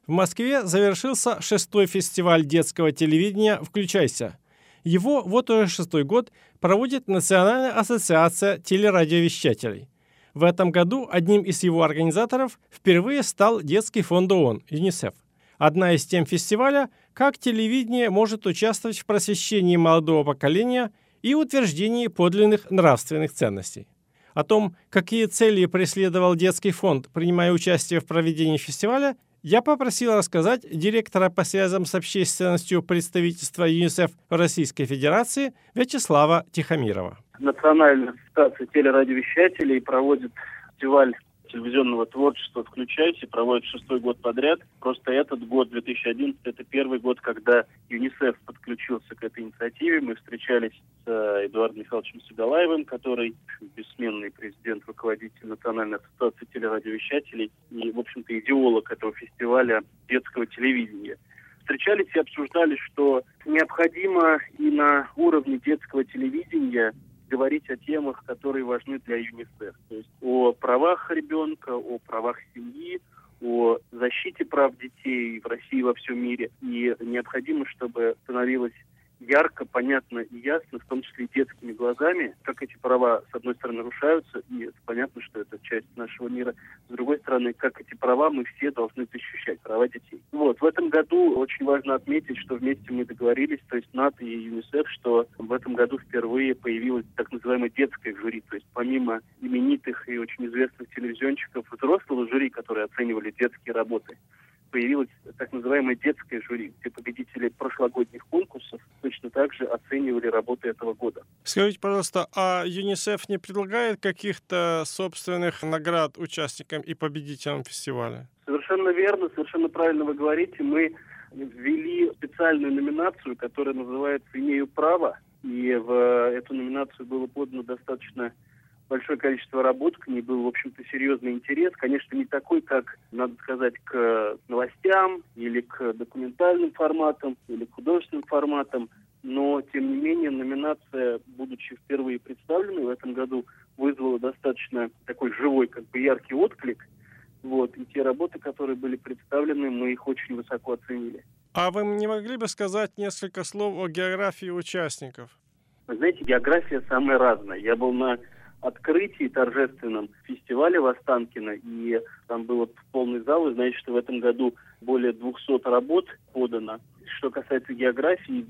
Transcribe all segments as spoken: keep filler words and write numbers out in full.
В Москве завершился шестой фестиваль детского телевидения «Включайся». Его вот уже шестой год проводит Национальная ассоциация телерадиовещателей. В этом году одним из его организаторов впервые стал Детский фонд ООН ЮНИСЕФ. Одна из тем фестиваля – как телевидение может участвовать в просвещении молодого поколения и утверждении подлинных нравственных ценностей. О том, какие цели преследовал Детский фонд, принимая участие в проведении фестиваля, я попросил рассказать директора по связям с общественностью представительства ЮНИСЕФ в Российской Федерации Вячеслава Тихомирова. Национальная ассоциация телерадиовещателей проводит фестиваль телевизионного творчества «Включайся», проводит шестой год подряд. Просто этот год, две тысячи одиннадцатый, это первый год, когда ЮНИСЕФ подключился к этой инициативе. Мы встречались с Эдуардом Михайловичем Сигалаевым, который бессменный президент, руководитель Национальной ассоциации телерадиовещателей и, в общем-то, идеолог этого фестиваля детского телевидения. Встречались и обсуждали, что необходимо и на уровне детского телевидения говорить о темах, которые важны для ЮНИСЕФ. То есть о правах ребенка, о правах семьи, о защите прав детей в России и во всем мире. И необходимо, чтобы становилось ярко, понятно и ясно, в том числе и детскими глазами, как эти права, с одной стороны, нарушаются, и это понятно, что это часть нашего мира, с другой стороны, как эти права мы все должны защищать, права детей. Вот, в этом году очень важно отметить, что вместе мы договорились, то есть НАТО и ЮНИСЕФ, что в этом году впервые появилось так называемое детское жюри, то есть помимо именитых и очень известных телевизионщиков, взрослого жюри, которые оценивали детские работы, появилось так называемое детское жюри, где победители прошлогодних конкурсов точно так же оценивали работы этого года. Скажите, пожалуйста, а ЮНИСЕФ не предлагает каких-то собственных наград участникам и победителям фестиваля? Совершенно верно, совершенно правильно вы говорите. Мы ввели специальную номинацию, которая называется «Имею право». И в эту номинацию было подано достаточно большое количество работ, к ней был, в общем-то, серьезный интерес. Конечно, не такой, как, надо сказать, к новостям или к документальным форматам, или к художественным форматам, но, тем не менее, номинация, будучи впервые представленной в этом году, вызвала достаточно такой живой, как бы яркий отклик. Вот, и те работы, которые были представлены, мы их очень высоко оценили. А вы не могли бы сказать несколько слов о географии участников? Вы знаете, география самая разная. Я был на открытии торжественном фестиваля в Останкино, и там было полный зал, и знаете, что в этом году более двухсот работ подано. Что касается географии,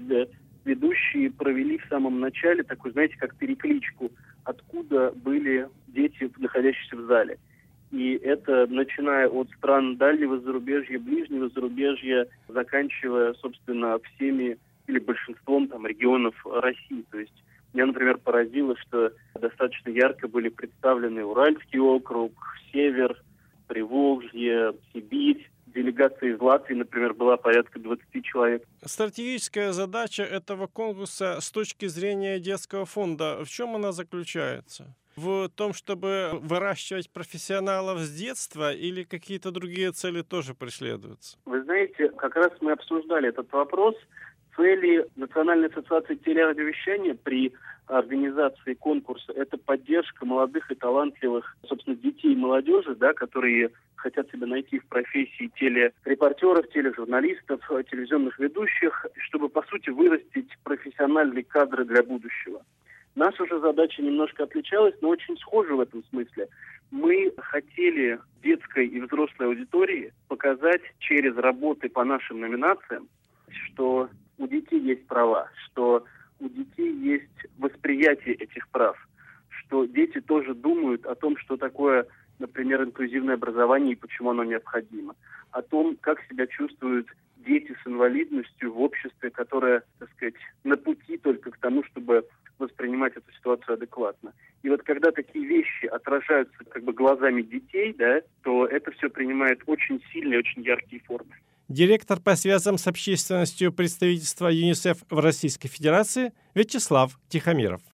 ведущие провели в самом начале такую, знаете, как перекличку, откуда были дети, находящиеся в зале. И это начиная от стран дальнего зарубежья, ближнего зарубежья, заканчивая, собственно, всеми или большинством там регионов России. То есть меня, например, поразило, что достаточно ярко были представлены Уральский округ, Север, Приволжье, Сибирь. Делегация из Латвии, например, была порядка двадцати человек. Стратегическая задача этого конкурса с точки зрения детского фонда, в чем она заключается? В том, чтобы выращивать профессионалов с детства, или какие-то другие цели тоже преследуются? Вы знаете, как раз мы обсуждали этот вопрос. Цели Национальной ассоциации телерадиовещания при организации конкурса – это поддержка молодых и талантливых, собственно, детей и молодежи, да, которые хотят себя найти в профессии телерепортеров, тележурналистов, телевизионных ведущих, чтобы, по сути, вырастить профессиональные кадры для будущего. Наша же задача немножко отличалась, но очень схожа в этом смысле. Мы хотели детской и взрослой аудитории показать через работы по нашим номинациям, что у детей есть права, что у детей есть восприятие этих прав, что дети тоже думают о том, что такое, например, инклюзивное образование и почему оно необходимо, о том, как себя чувствуют дети с инвалидностью в обществе, которое, так сказать, на пути только к тому, чтобы воспринимать эту ситуацию адекватно. И вот когда такие вещи отражаются как бы глазами детей, да, то это все принимает очень сильные, очень яркие формы. Директор по связям с общественностью представительства ЮНИСЕФ в Российской Федерации Вячеслав Тихомиров.